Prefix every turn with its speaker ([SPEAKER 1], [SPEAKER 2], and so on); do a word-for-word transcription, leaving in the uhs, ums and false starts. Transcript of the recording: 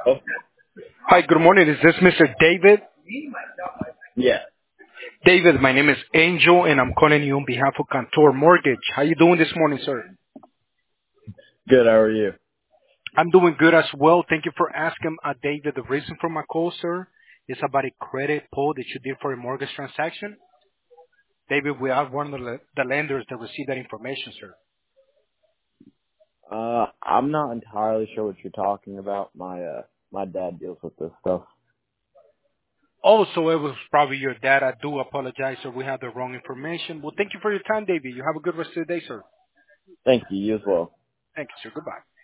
[SPEAKER 1] Oh,
[SPEAKER 2] Hi, good morning. Is this Mister David?
[SPEAKER 1] yeah.
[SPEAKER 2] David, my name is Angel, and I'm calling you on behalf of Contour Mortgage. How you doing this morning, sir?
[SPEAKER 1] Good. How are you?
[SPEAKER 2] I'm doing good as well. Thank you for asking, uh, David. The reason for my call, sir, is about a credit pull that you did for a mortgage transaction. David, we are one of the, the lenders that received that information, sir.
[SPEAKER 1] Uh, I'm not entirely sure what you're talking about. My uh, my dad deals with this stuff.
[SPEAKER 2] Also, it was probably your dad. I do apologize, sir. We have the wrong information. Well, thank you for your time, David. You have a good rest of the day, sir.
[SPEAKER 1] Thank you. You as well.
[SPEAKER 2] Thank you, sir. Goodbye.